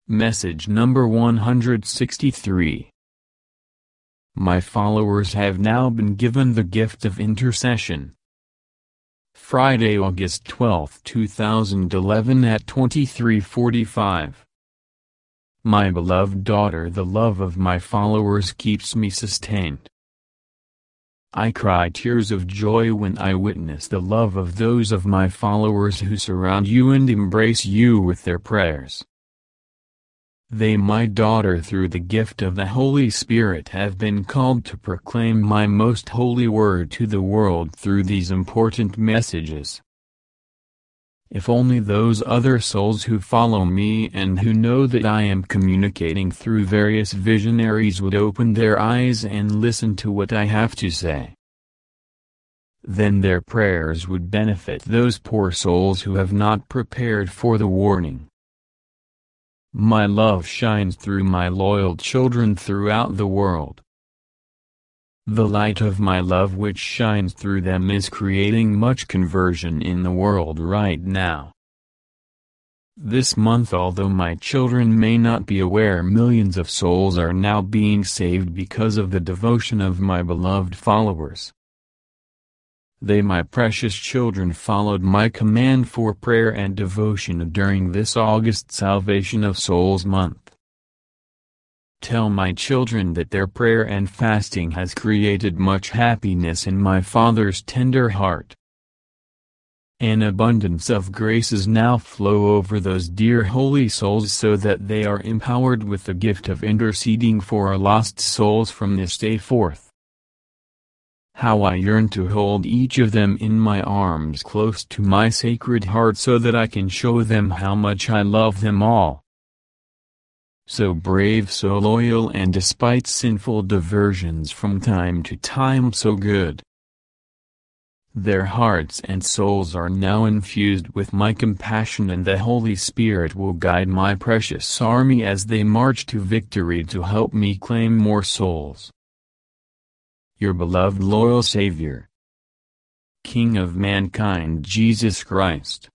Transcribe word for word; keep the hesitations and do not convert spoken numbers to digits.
Message number one hundred sixty-three. My followers have now been given the gift of intercession. Friday, August twelfth, two thousand eleven at twenty-three forty-five. My beloved daughter, the love of my followers keeps me sustained. I cry tears of joy when I witness the love of those of my followers who surround you and embrace you with their prayers. They, my daughter, through the gift of the Holy Spirit, have been called to proclaim my most holy word to the world through these important messages. If only those other souls who follow me and who know that I am communicating through various visionaries would open their eyes and listen to what I have to say. Then their prayers would benefit those poor souls who have not prepared for the warning. My love shines through my loyal children throughout the world. The light of my love which shines through them is creating much conversion in the world right now. This month, although my children may not be aware, millions of souls are now being saved because of the devotion of my beloved followers. They, my precious children, followed my command for prayer and devotion during this August Salvation of Souls month. Tell my children that their prayer and fasting has created much happiness in my Father's tender heart. An abundance of graces now flow over those dear holy souls so that they are empowered with the gift of interceding for our lost souls from this day forth. How I yearn to hold each of them in my arms close to my sacred heart so that I can show them how much I love them all. So brave, so loyal, and despite sinful diversions from time to time so good. Their hearts and souls are now infused with my compassion, and the Holy Spirit will guide my precious army as they march to victory to help me claim more souls. Your beloved loyal Savior, King of mankind Jesus Christ.